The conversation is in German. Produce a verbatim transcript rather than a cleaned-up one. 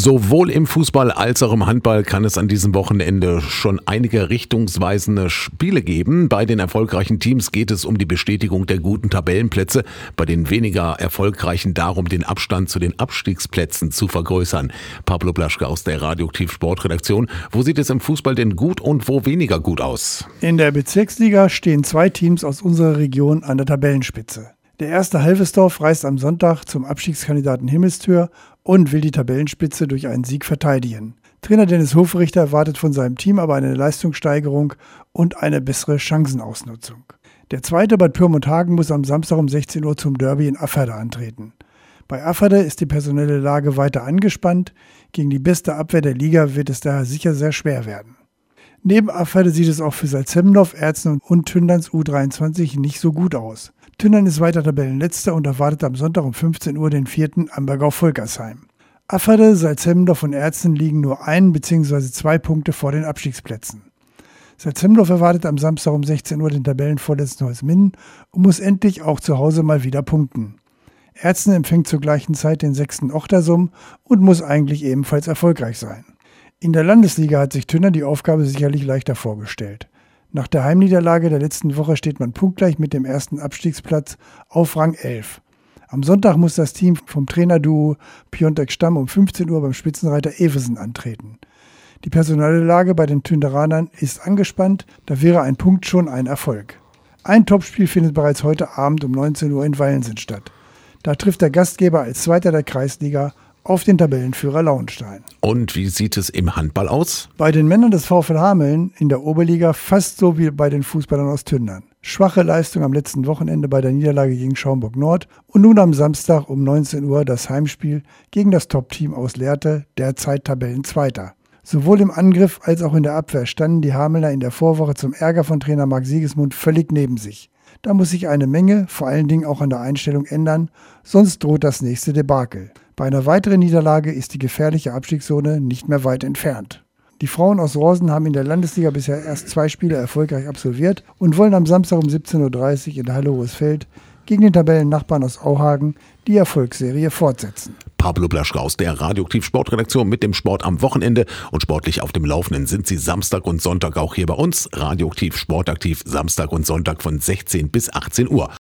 Sowohl im Fußball als auch im Handball kann es an diesem Wochenende schon einige richtungsweisende Spiele geben. Bei den erfolgreichen Teams geht es um die Bestätigung der guten Tabellenplätze, bei den weniger erfolgreichen darum, den Abstand zu den Abstiegsplätzen zu vergrößern. Pablo Blaschke aus der Radioaktiv Sportredaktion. Wo sieht es im Fußball denn gut und wo weniger gut aus? In der Bezirksliga stehen zwei Teams aus unserer Region an der Tabellenspitze. Der erste Halvesdorf reist am Sonntag zum Abstiegskandidaten Himmelstür und will die Tabellenspitze durch einen Sieg verteidigen. Trainer Dennis Hofrichter erwartet von seinem Team aber eine Leistungssteigerung und eine bessere Chancenausnutzung. Der zweite Bad Pyrmont-Hagen muss am Samstag um sechzehn Uhr zum Derby in Afferde antreten. Bei Afferde ist die personelle Lage weiter angespannt. Gegen die beste Abwehr der Liga wird es daher sicher sehr schwer werden. Neben Afferde sieht es auch für Salzhemmendorf, Erzen und Tünderns U dreiundzwanzig nicht so gut aus. Tündern ist weiter Tabellenletzter und erwartet am Sonntag um fünfzehn Uhr den vierten Ambergau-Volkersheim. Afferde, Salzhemmendorf und Erzen liegen nur ein bzw. zwei Punkte vor den Abstiegsplätzen. Salzhemmendorf erwartet am Samstag um sechzehn Uhr den Tabellenvorletzten Holzminden und muss endlich auch zu Hause mal wieder punkten. Erzen empfängt zur gleichen Zeit den sechsten Ochtersum und muss eigentlich ebenfalls erfolgreich sein. In der Landesliga hat sich Tündern die Aufgabe sicherlich leichter vorgestellt. Nach der Heimniederlage der letzten Woche steht man punktgleich mit dem ersten Abstiegsplatz auf Rang elf. Am Sonntag muss das Team vom Trainerduo Piontek-Stamm um fünfzehn Uhr beim Spitzenreiter Eversen antreten. Die personelle Lage bei den Tünderanern ist angespannt, da wäre ein Punkt schon ein Erfolg. Ein Topspiel findet bereits heute Abend um neunzehn Uhr in Weilensen statt. Da trifft der Gastgeber als Zweiter der Kreisliga auf den Tabellenführer Lauenstein. Und wie sieht es im Handball aus? Bei den Männern des VfL Hameln in der Oberliga fast so wie bei den Fußballern aus Tündern. Schwache Leistung am letzten Wochenende bei der Niederlage gegen Schaumburg Nord und nun am Samstag um neunzehn Uhr das Heimspiel gegen das Top-Team aus Lehrte, derzeit Tabellenzweiter. Sowohl im Angriff als auch in der Abwehr standen die Hamelner in der Vorwoche zum Ärger von Trainer Marc Siegesmund völlig neben sich. Da muss sich eine Menge, vor allen Dingen auch an der Einstellung ändern, sonst droht das nächste Debakel. Bei einer weiteren Niederlage ist die gefährliche Abstiegszone nicht mehr weit entfernt. Die Frauen aus Rosen haben in der Landesliga bisher erst zwei Spiele erfolgreich absolviert und wollen am Samstag um siebzehn Uhr dreißig in der Halle Hohesfeld gegen den Tabellennachbarn aus Auhagen die Erfolgsserie fortsetzen. Pablo Blaschke aus der Radioaktiv Sportredaktion mit dem Sport am Wochenende. Und sportlich auf dem Laufenden sind Sie Samstag und Sonntag auch hier bei uns. Radioaktiv Sportaktiv Samstag und Sonntag von sechzehn bis achtzehn Uhr.